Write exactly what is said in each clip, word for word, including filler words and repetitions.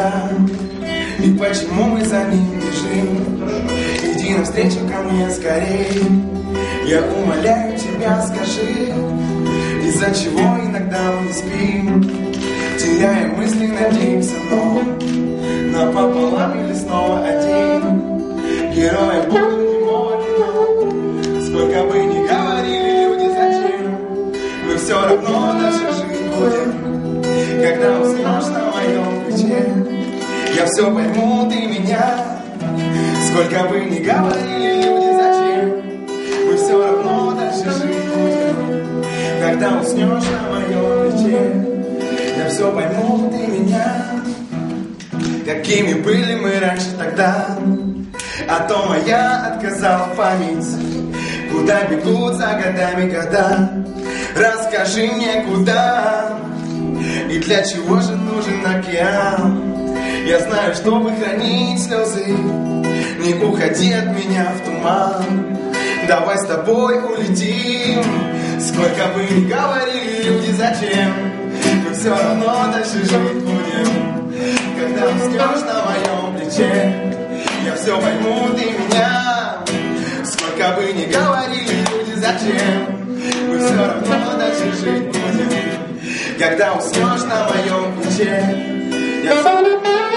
куда и почему мы за ним бежим. Иди навстречу ко мне скорей, я умоляю тебя, скажи, из-за чего иногда мы не спим, теряем мысли, надеемся, но напополам или снова один. Героем будем немого кино. Сколько бы ни говорили люди, зачем, мы все равно дальше жить будем. Когда уснешь на моем плече, я все пойму, ты меня. Сколько бы ни говорили люди, зачем, мы все равно дальше жить будем. Когда уснешь на моем плече, я все пойму, ты меня. Какими были мы раньше тогда, а то моя отказала память. Куда бегут за годами года? Расскажи мне, куда и для чего же нужен океан? Я знаю, чтобы хранить слезы, не уходи от меня в туман. Давай с тобой улетим. Сколько бы ни говорили люди, зачем, мы все равно дальше жить будем. Когда уснешь на моем плече, я все пойму, ты меня. Сколько бы ни говорили люди, зачем, мы все равно дальше жить будем. Когда уснешь на моем плече, я все...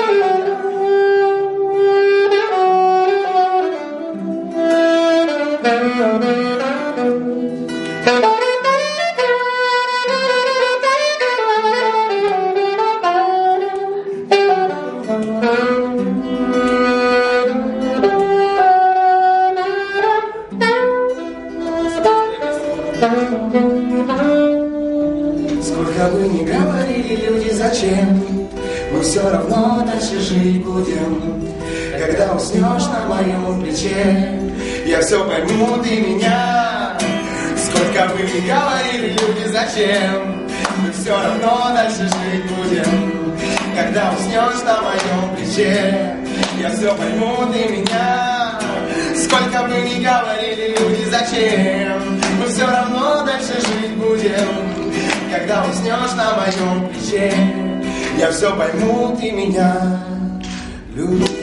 Сколько бы ни говорили люди, зачем, мы все равно дальше жить будем. Когда уснешь на моем плече, я все пойму, ты меня. Сколько бы ни говорили люди, зачем, мы все равно дальше жить будем. Когда уснешь на моем плече, я все пойму, ты меня. Сколько бы ни говорили люди, зачем, мы все равно дальше жить будем. Когда уснешь на моем плече, я все пойму, ты меня любишь.